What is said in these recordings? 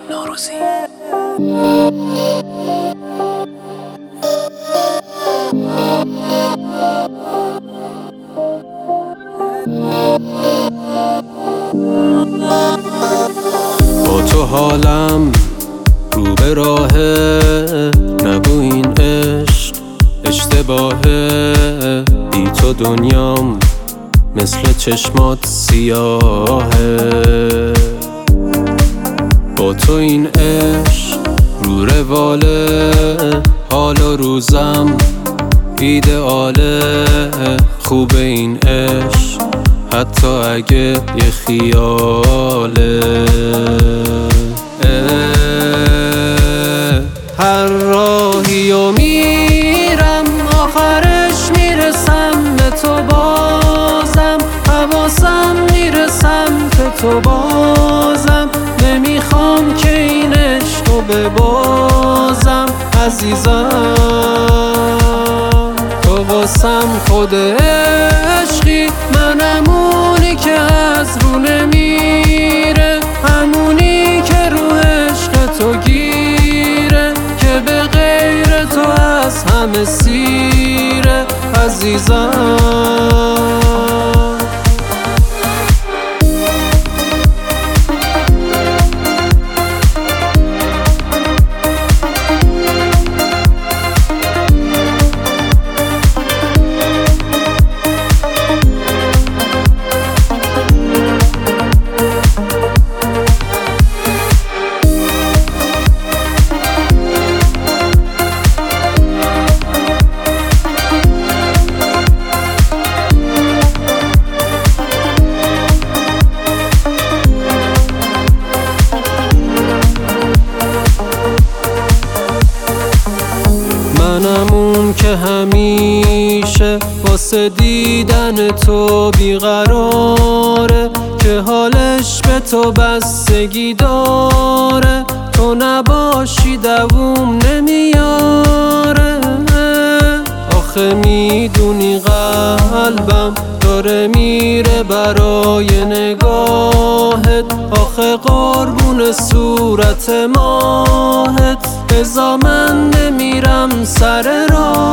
نوروزی. با تو حالم رو به راهه، نگو این عشق اشتباهه، بی تو دنیام مثل چشمات سیاهه. با تو این عشق رو رواله، حال و روزم ایدئاله. خوب این عشق حتی اگه یه خیاله. هر راهی و میرم آخرش میرسم به تو، بازم حواسم میره سمت تو، بازم نمیخوام که این عشقو ببازم عزیزم. تو واسم خود عشقی، منم اونی که از رو نمیره، همونی که رو عشق تو گیره، که به غیر تو از همه سیره عزیزم. منم اون که همیشه واسه دیدن تو بیقراره، که حالش به تو بستگی داره، تو نباشی دووم نمیاره. آخه میدونی قلبم داره میره برای نگاهت، آخه قربون صورت ماهت، ازا من نمیرم سر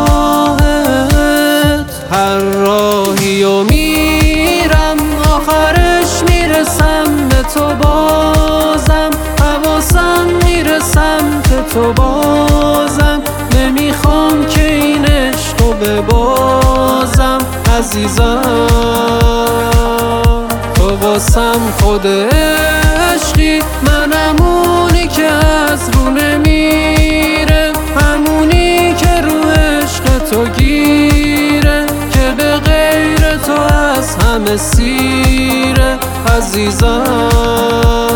راهت. هر راهی و میرم آخرش میرسم به تو، بازم حواسم میره سمت تو، بازم نمیخوام که این عشقو ببازم عزیزم. تو واسم خود عشقی، منم اونی که از رو نمیره، همونی که رو عشق تو گیره، که به غیر تو از همه سیره عزیزم.